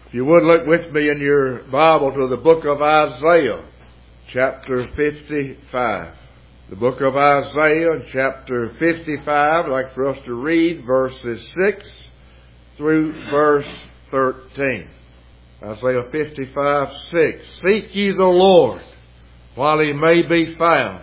If you would look with me in your Bible to the book of Isaiah, chapter 55. The book of Isaiah, chapter 55, I'd like for us to read verses 6 through verse 13. Isaiah 55, 6. Seek ye the Lord while he may be found.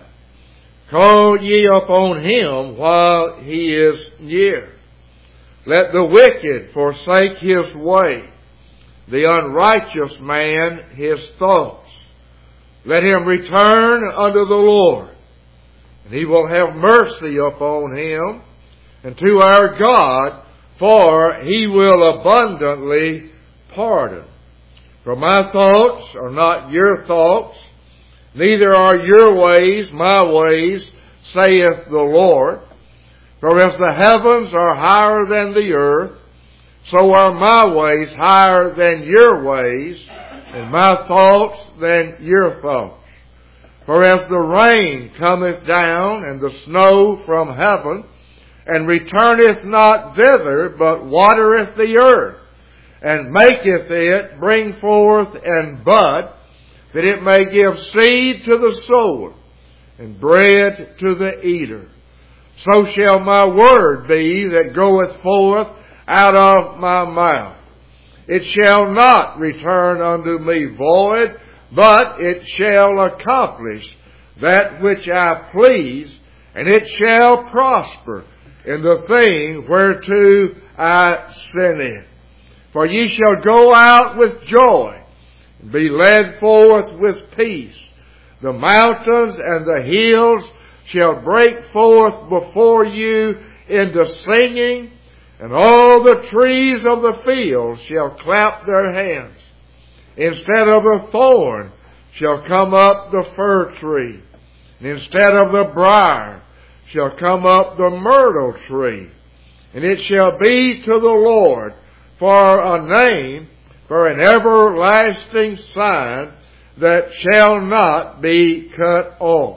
Call ye upon him while he is near. Let the wicked forsake his way, the unrighteous man his thoughts. Let him return unto the Lord, and he will have mercy upon him, and to our God, for he will abundantly pardon. For my thoughts are not your thoughts, neither are your ways my ways, saith the Lord. For as the heavens are higher than the earth, so are my ways higher than your ways, and my thoughts than your thoughts. For as the rain cometh down, and the snow from heaven, and returneth not thither, but watereth the earth, and maketh it bring forth and bud, that it may give seed to the sower, and bread to the eater. So shall my word be that goeth forth out of my mouth. It shall not return unto me void, but it shall accomplish that which I please, and it shall prosper in the thing whereto I sent it. For ye shall go out with joy, and be led forth with peace. The mountains and the hills shall break forth before you into singing, and all the trees of the field shall clap their hands. Instead of the thorn shall come up the fir tree, and instead of the briar shall come up the myrtle tree. And it shall be to the Lord for a name, for an everlasting sign that shall not be cut off.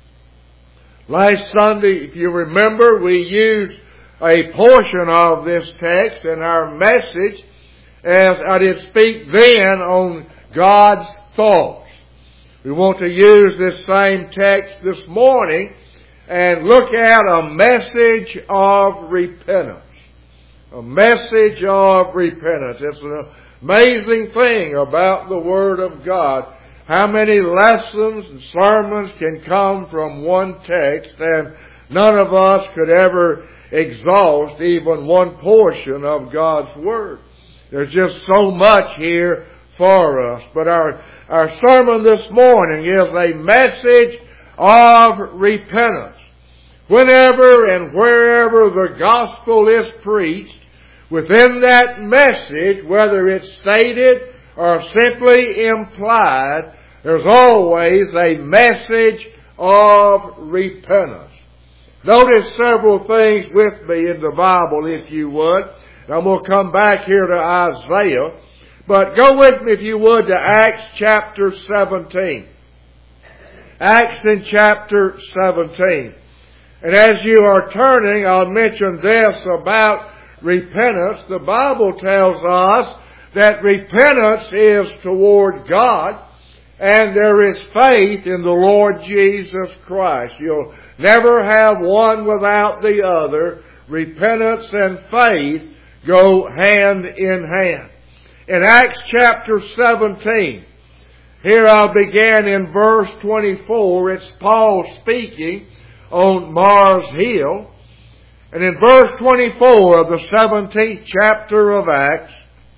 Last Sunday, if you remember, we used a portion of this text in our message, as I did speak then on God's thoughts. We want to use this same text this morning and look at a message of repentance. A message of repentance. It's an amazing thing about the Word of God. How many lessons and sermons can come from one text, and none of us could ever exhaust even one portion of God's Word. There's just so much here for us. But our sermon this morning is a message of repentance. Whenever and wherever the gospel is preached, within that message, whether it's stated or simply implied, there's always a message of repentance. Notice several things with me in the Bible, if you would. And we'll come back here to Isaiah. But go with me, if you would, to Acts chapter 17. Acts in chapter 17. And as you are turning, I'll mention this about repentance. The Bible tells us that repentance is toward God, and there is faith in the Lord Jesus Christ. You'll never have one without the other. Repentance and faith go hand in hand. In Acts chapter 17, here I'll begin in verse 24. It's Paul speaking on Mars Hill. And in verse 24 of the 17th chapter of Acts,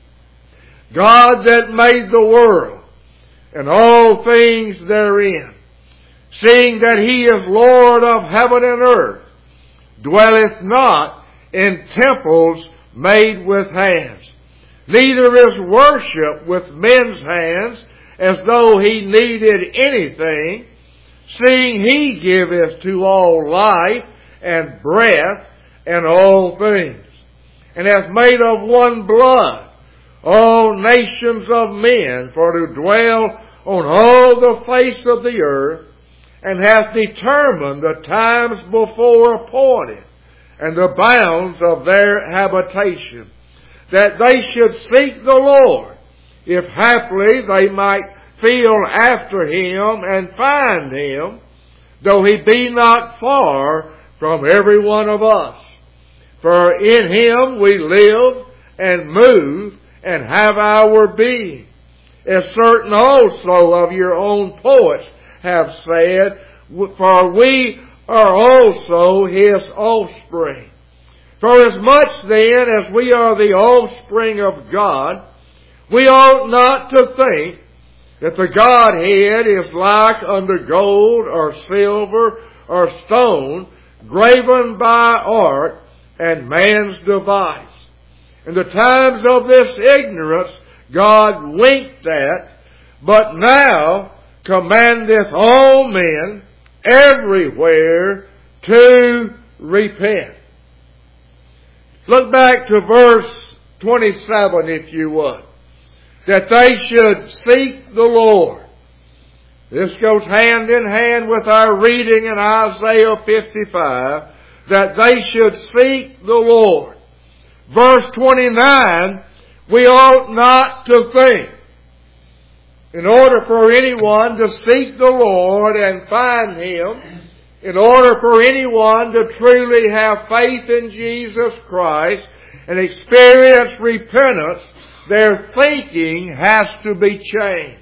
God that made the world and all things therein, seeing that he is Lord of heaven and earth, dwelleth not in temples made with hands, neither is worship with men's hands, as though he needed anything, seeing he giveth to all life and breath and all things, and hath made of one blood all nations of men for to dwell on all the face of the earth, and hath determined the times before appointed, and the bounds of their habitation, that they should seek the Lord, if haply they might feel after him and find him, though he be not far from every one of us. For in him we live and move and have our being, as certain also of your own poets have said, for we are also his offspring. For as much then as we are the offspring of God, we ought not to think that the Godhead is like unto gold or silver or stone, graven by art and man's device. In the times of this ignorance God winked at, but now commandeth all men everywhere to repent. Look back to verse 27, if you would. That they should seek the Lord. This goes hand in hand with our reading in Isaiah 55, that they should seek the Lord. Verse 29, we ought not to think, in order for anyone to seek the Lord and find Him, in order for anyone to truly have faith in Jesus Christ and experience repentance, their thinking has to be changed.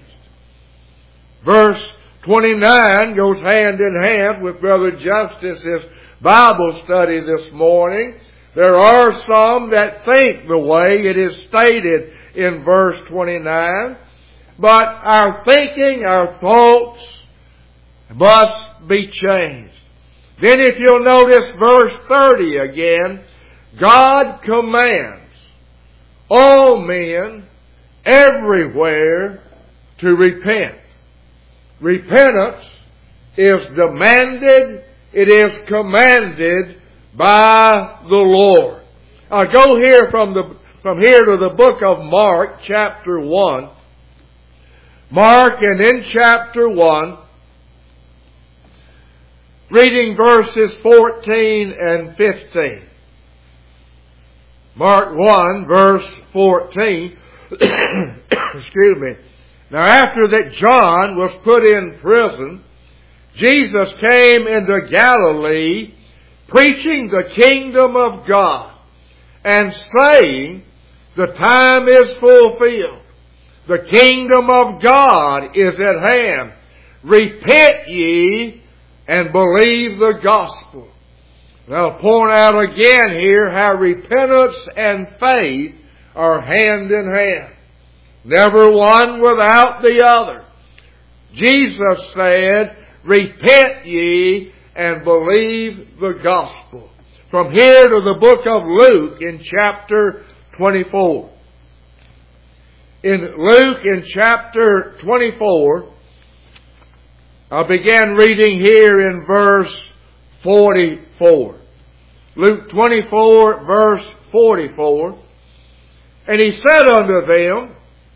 Verse 29 goes hand in hand with Brother Justice's Bible study this morning. There are some that think the way it is stated in verse 29, but our thinking, our thoughts must be changed. Then if you'll notice verse 30 again, God commands all men everywhere to repent. Repentance is demanded, it is commanded by the Lord. I'll go here from here to the book of Mark, chapter 1. Mark, and in chapter 1, reading verses 14 and 15. Mark 1, verse 14. Excuse me. Now after that John was put in prison, Jesus came into Galilee, preaching the kingdom of God, and saying, the time is fulfilled. The kingdom of God is at hand. Repent ye and believe the gospel. And I'll point out again here how repentance and faith are hand in hand. Never one without the other. Jesus said, repent ye and believe the gospel. From here to the book of Luke in chapter 24. In Luke in chapter 24, I began reading here in verse 44. Luke 24, verse 44. And he said unto them,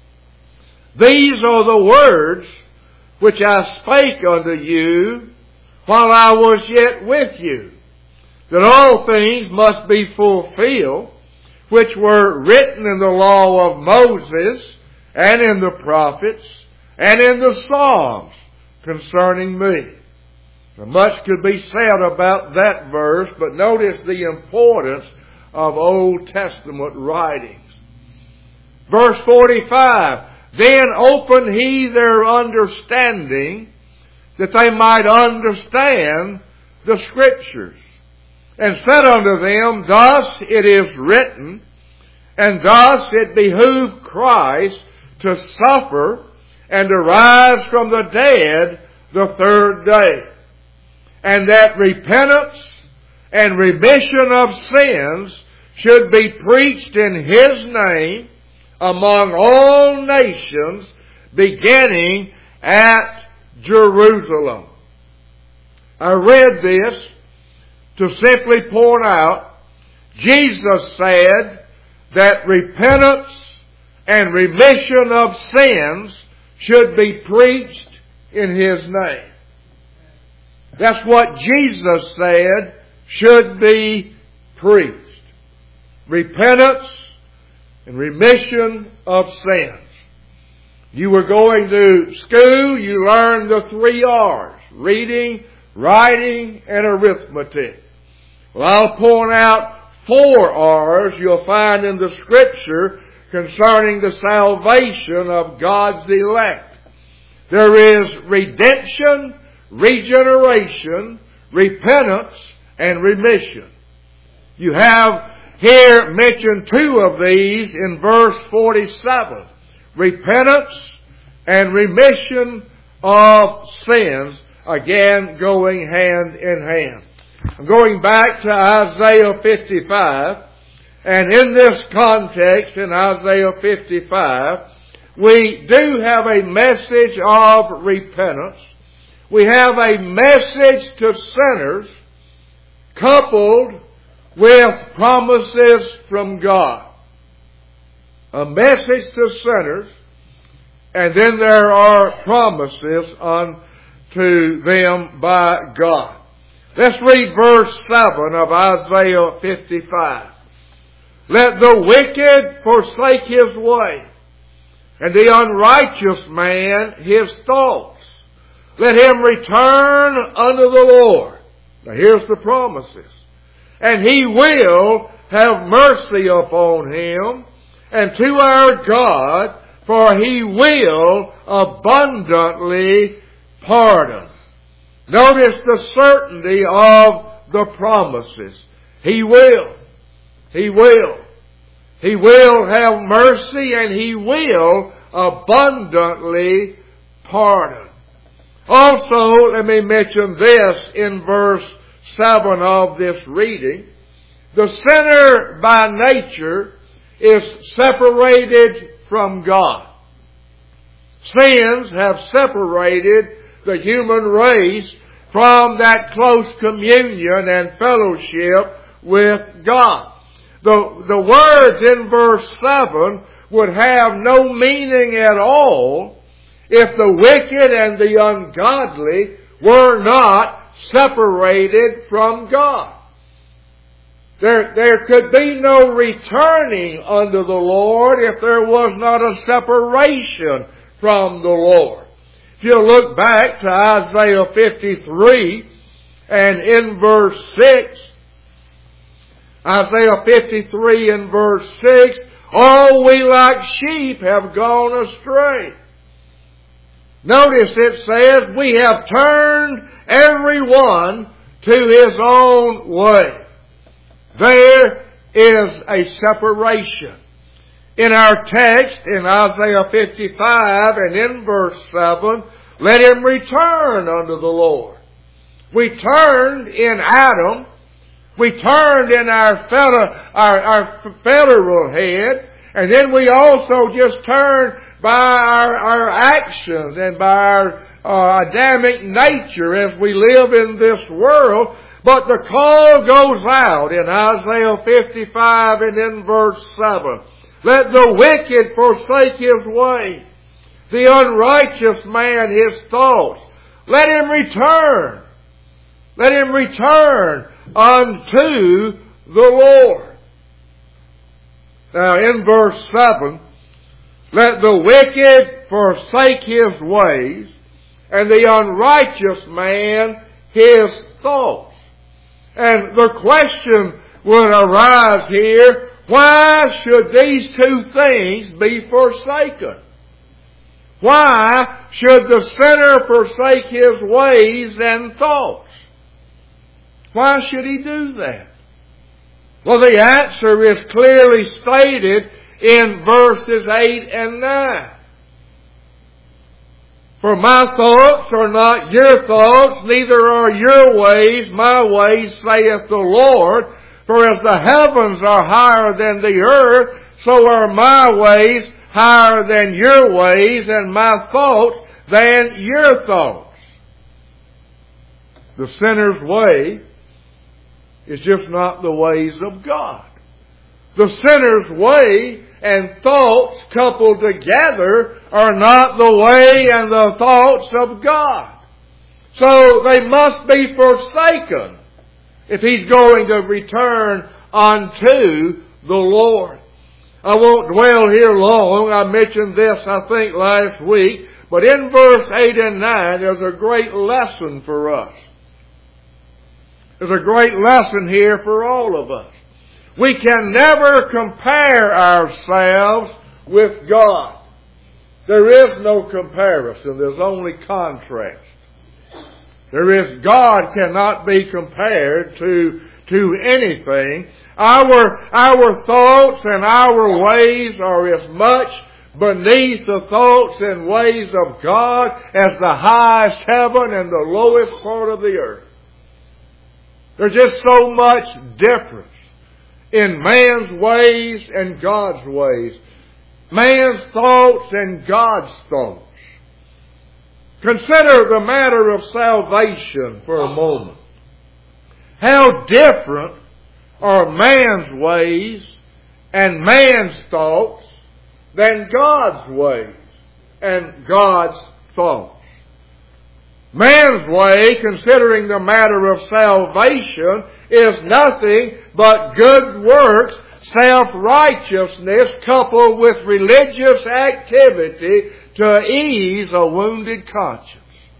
these are the words which I spake unto you while I was yet with you, that all things must be fulfilled, which were written in the law of Moses, and in the prophets, and in the Psalms concerning me. Now, much could be said about that verse, but notice the importance of Old Testament writings. Verse 45, then opened he their understanding, that they might understand the Scriptures, and said unto them, thus it is written, and thus it behooved Christ to suffer and to rise from the dead the third day, and that repentance and remission of sins should be preached in His name among all nations, beginning at Jerusalem. I read this to simply point out, Jesus said that repentance and remission of sins should be preached in His name. That's what Jesus said should be preached. Repentance and remission of sins. You were going to school, you learned the 3 R's: reading, writing, and arithmetic. Well, I'll point out 4 R's you'll find in the Scripture concerning the salvation of God's elect. There is redemption, regeneration, repentance, and remission. You have here mentioned 2 of these in verse 47. Repentance and remission of sins, again going hand in hand. I'm going back to Isaiah 55, and in this context, in Isaiah 55, we do have a message of repentance. We have a message to sinners coupled with promises from God. A message to sinners, and then there are promises unto them by God. Let's read verse 7 of Isaiah 55. Let the wicked forsake his way, and the unrighteous man his thoughts. Let him return unto the Lord. Now here's the promises. And He will have mercy upon him, and to our God, for He will abundantly pardon. Notice the certainty of the promises. He will. He will. He will have mercy, and He will abundantly pardon. Also, let me mention this in verse 7 of this reading. The sinner by nature is separated from God. Sins have separated the human race from that close communion and fellowship with God. The words in verse 7 would have no meaning at all if the wicked and the ungodly were not separated from God. There could be no returning unto the Lord if there was not a separation from the Lord. If you look back to Isaiah 53 and in verse 6, Isaiah 53 and verse 6, all we like sheep have gone astray. Notice it says, we have turned every one to his own way. There is a separation. In our text, in Isaiah 55 and in verse 7, let him return unto the Lord. We turned in Adam. We turned in our federal head. And then we also just turned by our actions and by our Adamic nature as we live in this world. But the call goes out in Isaiah 55 and in verse 7. Let the wicked forsake his way, the unrighteous man his thoughts. Let him return. Let him return unto the Lord. Now in verse 7, let the wicked forsake his ways, and the unrighteous man his thoughts. And the question would arise here, why should these 2 things be forsaken? Why should the sinner forsake his ways and thoughts? Why should he do that? Well, the answer is clearly stated in verses 8 and 9. For my thoughts are not your thoughts, neither are your ways my ways, saith the Lord. For as the heavens are higher than the earth, so are my ways higher than your ways, and my thoughts than your thoughts. The sinner's way is just not the ways of God. The sinner's way and thoughts coupled together are not the way and the thoughts of God. So they must be forsaken if he's going to return unto the Lord. I won't dwell here long. I mentioned this, I think, last week. But in verse 8 and 9, there's a great lesson for us. There's a great lesson here for all of us. We can never compare ourselves with God. There is no comparison. There's only contrast. God cannot be compared to anything. Our thoughts and our ways are as much beneath the thoughts and ways of God as the highest heaven and the lowest part of the earth. There's just so much difference in man's ways and God's ways. Man's thoughts and God's thoughts. Consider the matter of salvation for a moment. How different are man's ways and man's thoughts than God's ways and God's thoughts. Man's way, considering the matter of salvation, is nothing but good works, self-righteousness coupled with religious activity to ease a wounded conscience.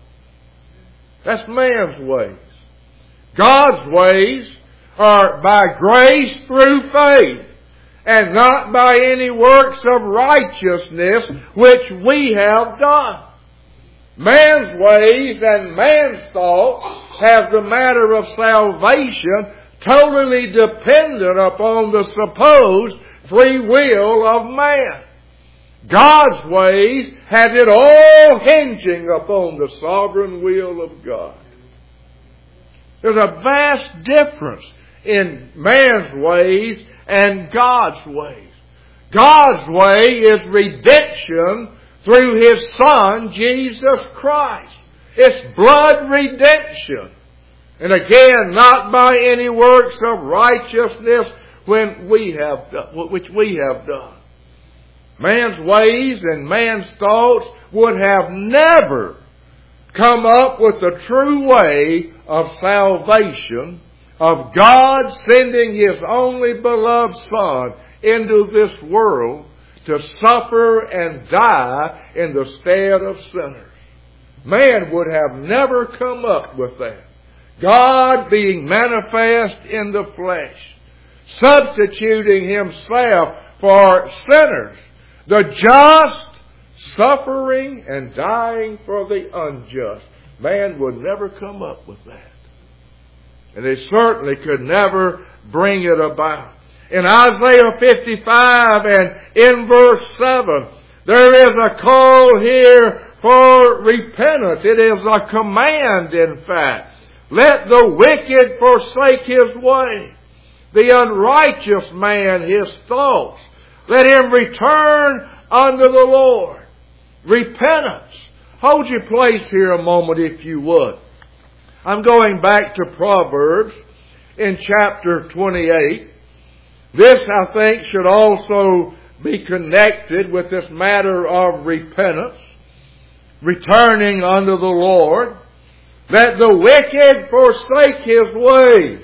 That's man's ways. God's ways are by grace through faith, and not by any works of righteousness which we have done. Man's ways and man's thoughts have the matter of salvation totally dependent upon the supposed free will of man. God's ways has it all hinging upon the sovereign will of God. There's a vast difference in man's ways and God's ways. God's way is redemption through His Son, Jesus Christ. It's blood redemption. And again, not by any works of righteousness which we have done. Man's ways and man's thoughts would have never come up with the true way of salvation, of God sending His only beloved Son into this world to suffer and die in the stead of sinners. Man would have never come up with that. God being manifest in the flesh, substituting Himself for sinners, the just suffering and dying for the unjust. Man would never come up with that. And they certainly could never bring it about. In Isaiah 55 and in verse 7, there is a call here for repentance. It is a command, in fact. Let the wicked forsake his way, the unrighteous man his thoughts. Let him return unto the Lord. Repentance. Hold your place here a moment if you would. I'm going back to Proverbs in chapter 28. This, I think, should also be connected with this matter of repentance, returning unto the Lord. Let the wicked forsake his ways.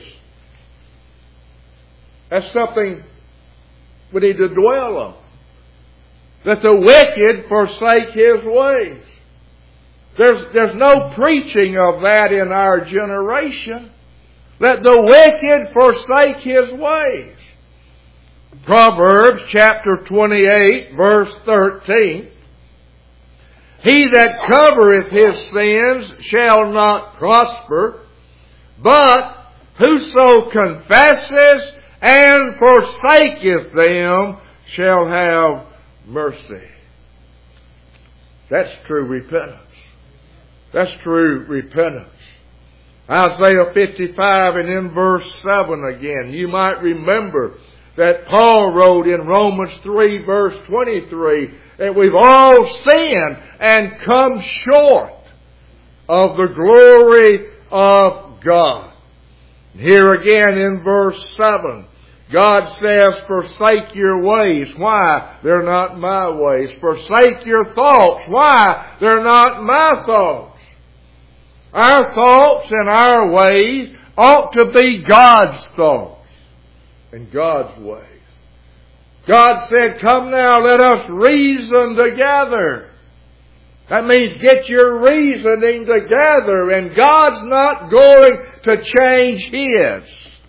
That's something we need to dwell on. Let the wicked forsake his ways. There's no preaching of that in our generation. Let the wicked forsake his ways. Proverbs chapter 28 verse 13. He that covereth his sins shall not prosper, but whoso confesses and forsaketh them shall have mercy. That's true repentance. That's true repentance. Isaiah 55 and in verse 7 again. You might remember that Paul wrote in Romans 3 verse 23 that we've all sinned and come short of the glory of God. Here again in verse 7, God says, forsake your ways. Why? They're not my ways. Forsake your thoughts. Why? They're not my thoughts. Our thoughts and our ways ought to be God's thoughts and God's ways. God said, come now, let us reason together. That means get your reasoning together, and God's not going to change His.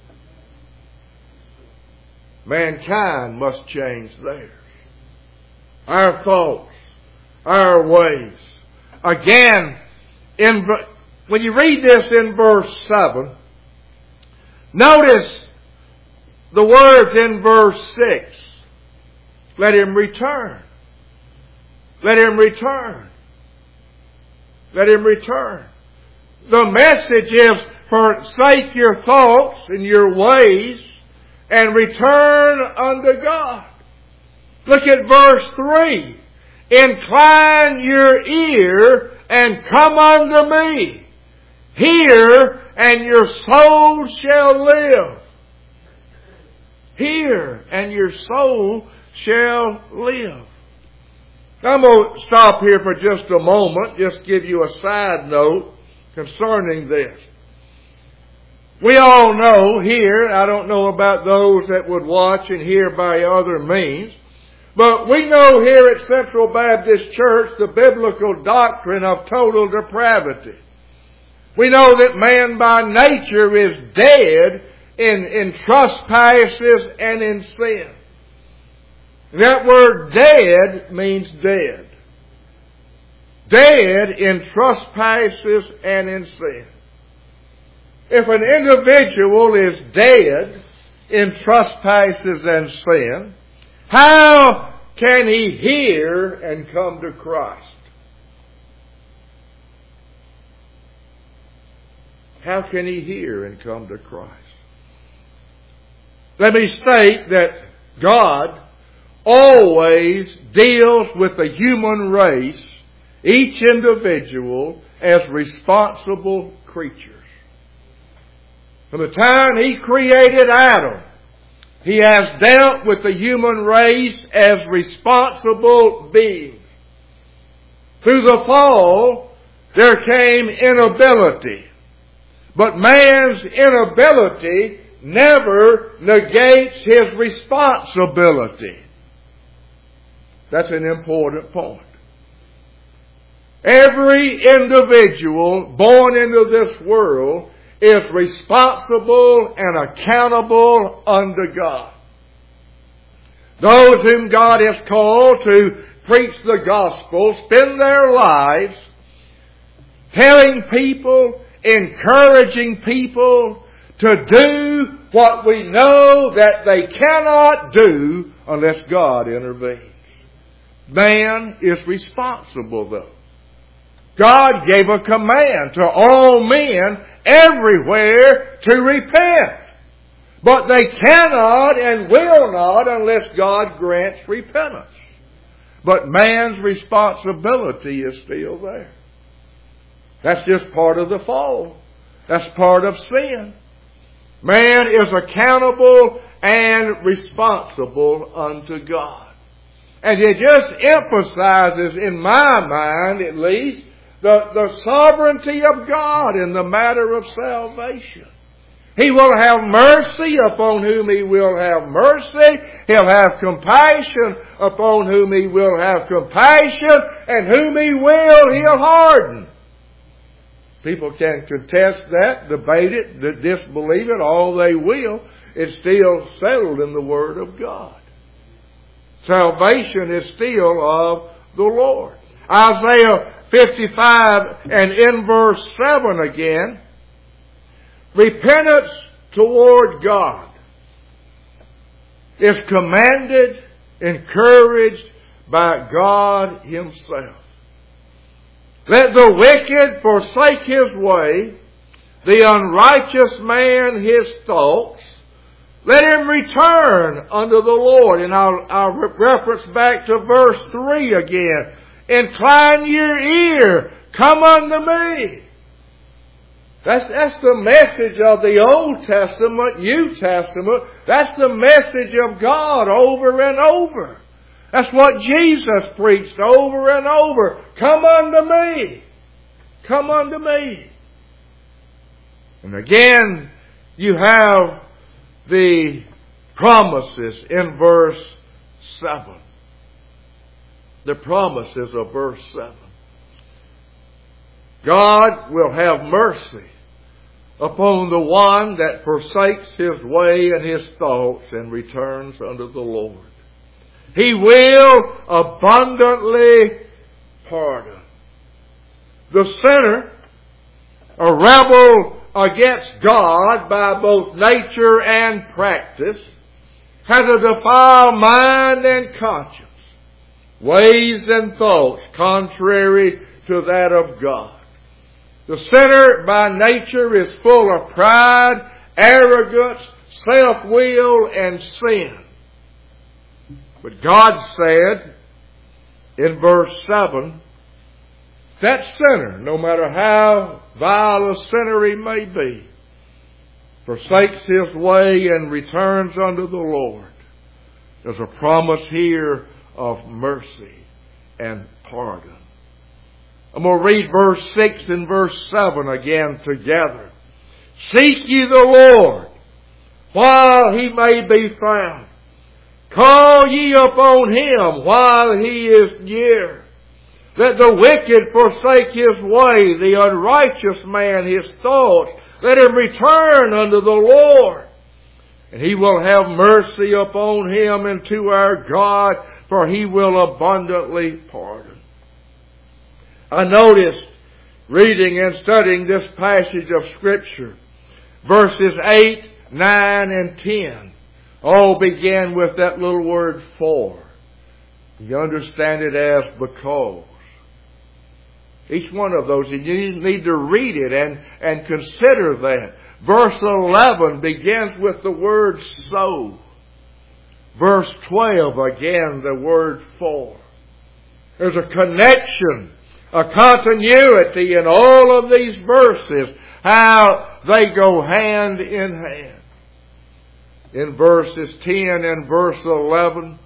Mankind must change theirs. Our thoughts, our ways. Again, when you read this in verse 7, notice the words in verse 6. Let him return. Let him return. Let him return. The message is, forsake your thoughts and your ways and return unto God. Look at verse 3. Incline your ear and come unto me. Hear, and your soul shall live. Hear, and your soul shall live. I'm going to stop here for just a moment, just give you a side note concerning this. We all know here, I don't know about those that would watch and hear by other means, but we know here at Central Baptist Church the biblical doctrine of total depravity. We know that man by nature is dead in trespasses and in sin. That word dead means dead. Dead in trespasses and in sin. If an individual is dead in trespasses and sin, how can he hear and come to Christ? How can he hear and come to Christ? Let me state that God always deals with the human race, each individual, as responsible creatures. From the time He created Adam, He has dealt with the human race as responsible beings. Through the fall, there came inability. But man's inability never negates his responsibility. That's an important point. Every individual born into this world is responsible and accountable unto God. Those whom God has called to preach the gospel spend their lives telling people, encouraging people to do what we know that they cannot do unless God intervenes. Man is responsible though. God gave a command to all men everywhere to repent. But they cannot and will not unless God grants repentance. But man's responsibility is still there. That's just part of the fall. That's part of sin. Man is accountable and responsible unto God. And it just emphasizes, in my mind at least, the sovereignty of God in the matter of salvation. He will have mercy upon whom He will have mercy. He'll have compassion upon whom He will have compassion. And whom He will, He'll harden. People can contest that, debate it, disbelieve it, all they will. It's still settled in the Word of God. Salvation is still of the Lord. Isaiah 55 and in verse 7 again, repentance toward God is commanded, encouraged by God Himself. Let the wicked forsake his way, the unrighteous man his thoughts. Let him return unto the Lord. And I'll reference back to verse 3 again. Incline your ear, come unto me. That's the message of the Old Testament, New Testament. That's the message of God over and over. That's what Jesus preached over and over. Come unto me. Come unto me. And again, you have the promises in verse 7. The promises of verse 7. God will have mercy upon the one that forsakes his way and his thoughts and returns unto the Lord. He will abundantly pardon. The sinner, a rebel against God by both nature and practice, has a defiled mind and conscience, ways and thoughts contrary to that of God. The sinner by nature is full of pride, arrogance, self-will, and sin. But God said in verse 7, that sinner, no matter how vile a sinner he may be, forsakes his way and returns unto the Lord. There's a promise here of mercy and pardon. I'm going to read verse 6 and verse 7 again together. Seek ye the Lord while he may be found. Call ye upon him while he is near. Let the wicked forsake his way, the unrighteous man his thoughts. Let him return unto the Lord, and he will have mercy upon him and to our God, for he will abundantly pardon. I noticed, reading and studying this passage of Scripture, verses 8, 9, and 10 all began with that little word for. You understand it as because. Each one of those, you need to read it and consider that. Verse 11 begins with the word so. Verse 12, again, the word for. There's a connection, a continuity in all of these verses, how they go hand in hand. In verses 10 and verse 11,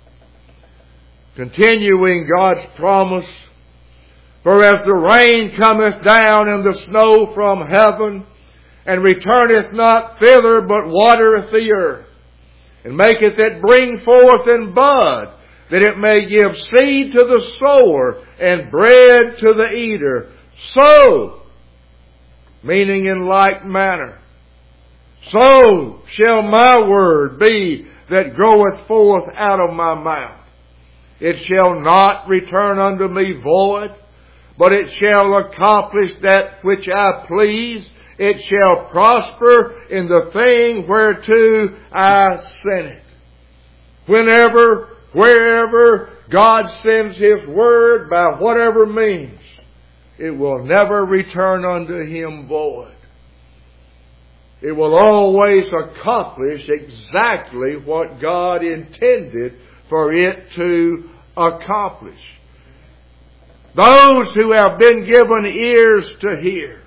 continuing God's promise, for as the rain cometh down and the snow from heaven, and returneth not thither, but watereth the earth, and maketh it bring forth and bud, that it may give seed to the sower, and bread to the eater. So, meaning in like manner, so shall my word be that goeth forth out of my mouth. It shall not return unto me void, but it shall accomplish that which I please. It shall prosper in the thing whereto I sent it. Whenever, wherever God sends His word by whatever means, it will never return unto Him void. It will always accomplish exactly what God intended for it to accomplish. Those who have been given ears to hear,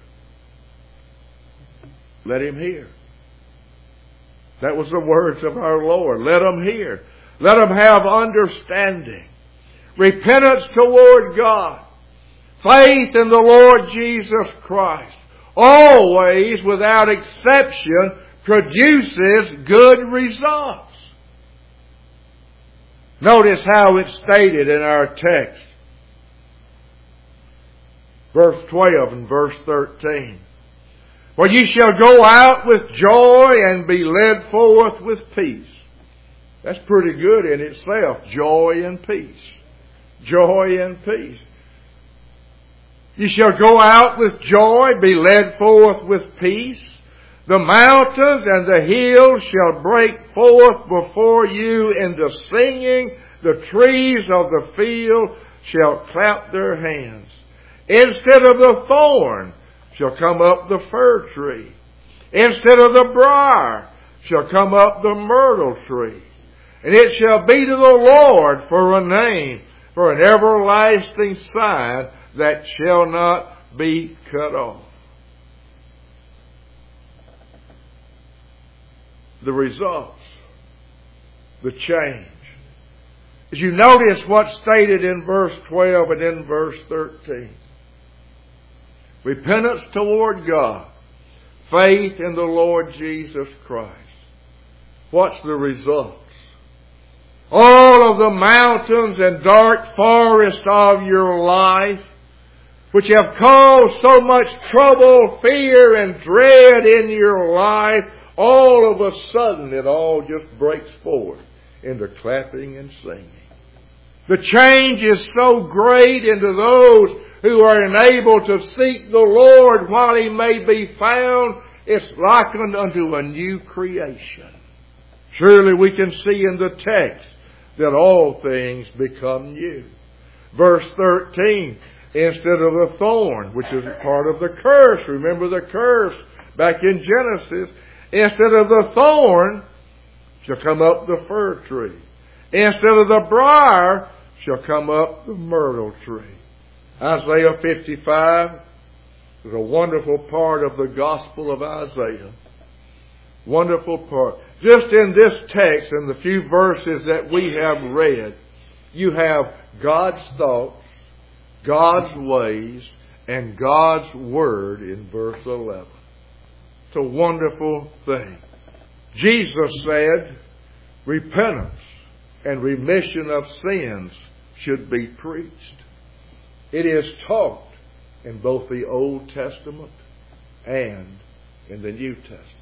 let him hear. That was the words of our Lord. Let them hear. Let them have understanding. Repentance toward God. Faith in the Lord Jesus Christ. Always, without exception, produces good results. Notice how it's stated in our text. Verse 12 and verse 13. For ye shall go out with joy and be led forth with peace. That's pretty good in itself. Joy and peace. Joy and peace. Ye shall go out with joy, be led forth with peace. The mountains and the hills shall break forth before you into singing. The trees of the field shall clap their hands. Instead of the thorn shall come up the fir tree. Instead of the briar shall come up the myrtle tree. And it shall be to the Lord for a name, for an everlasting sign that shall not be cut off. The results, the change. As you notice what's stated in verse 12 and in verse 13. Repentance toward God. Faith in the Lord Jesus Christ. What's the results? all of the mountains and dark forests of your life, which have caused so much trouble, fear, and dread in your life, all of a sudden it all just breaks forth into clapping and singing. The change is so great into those who are enabled to seek the Lord while He may be found. It's likened unto a new creation. Surely we can see in the text that all things become new. Verse 13, instead of the thorn, which is part of the curse, remember the curse back in Genesis, instead of the thorn shall come up the fir tree. Instead of the briar shall come up the myrtle tree. Isaiah 55 is a wonderful part of the Gospel of Isaiah. Wonderful part. Just in this text and the few verses that we have read, you have God's thoughts, God's ways, and God's Word in verse 11. It's a wonderful thing. Jesus said, repentance and remission of sins should be preached. It is taught in both the Old Testament and in the New Testament.